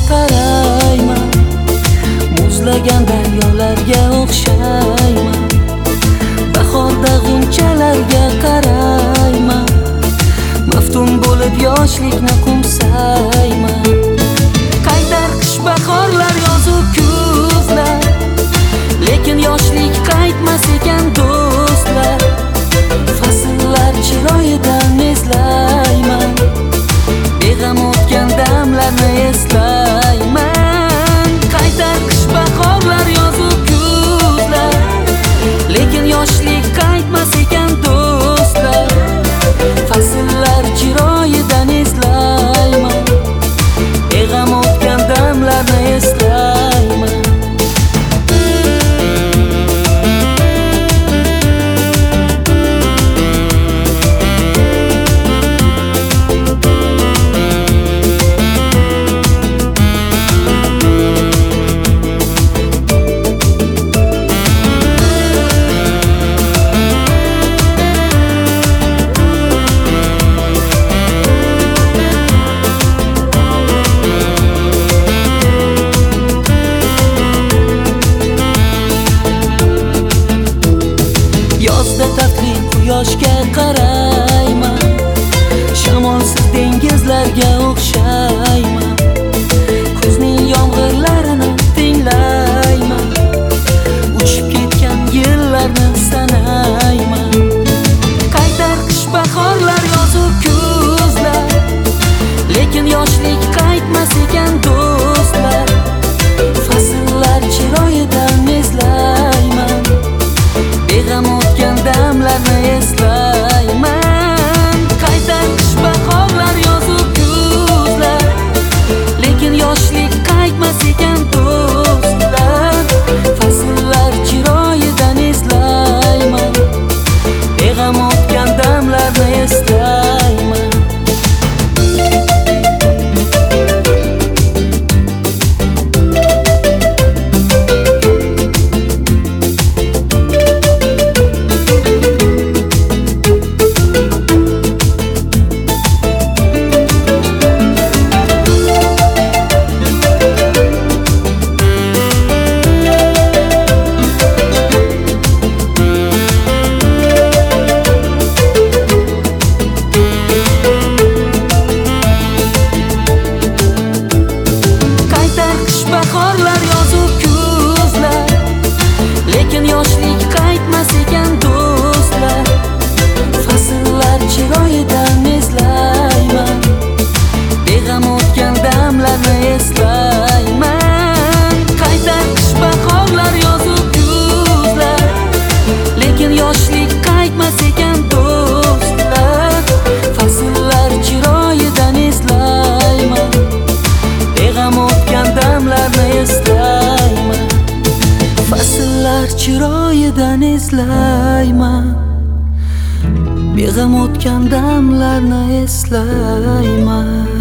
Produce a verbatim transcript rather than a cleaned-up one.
qarayman, muzlagan daryolarga o'xshayman. Bahorda g'unchalarga qarayman, maftun bo'lib yoshlikni qo'msayman. Qaytar qish bahorlar, yozu kuzlar, lekin yoshlik qaytmas ekan do'stlar. Fasllar chiroyidan eslayman, beg'am o'tgan damlarni eslayman. Qaytar qish bahorlar, yozu kuzlar, lekin yoshlik qaytmas ekan do'stlar. Fasllar chiroyidan eslayman, beg'am o'tgan damlarni eslayman. Yozda tatli quyoshga qarayman, shamolsiz dengizlarga o'xshayman. Kuzning yomg'irlarini tinglayman, uchib ketgan yillarni sanayman. Qaytar qish bahorlar, yozu kuzlar, lekin yoshlik qaytmas ekan do'stlar. Fasllar chiroyidan eslayman, beg'am o'tgan damlarni eslayman. Qaytar qish bahorlar, yozu kuzlar, lekin yoshlik qaytmas ekan do'stlar. Fasllar chiroyidan eslayman, beg'am o'tgan damlarni eslayman. Yoshlik qaytmas ekan do'stlar. Fasllar chiroyidan eslayman, beg'am o'tgan damlarni eslayman. Qaytar qish bahorlar, yozu kuzlar, lekin yoshlik qaytmas ekan do'stlar. Fasllar chiroyidan eslayman, beg'am o'tgan damlarni eslayman. Fasllar chiroyidan eslayman, beg'am o'tgan damlarni eslayman.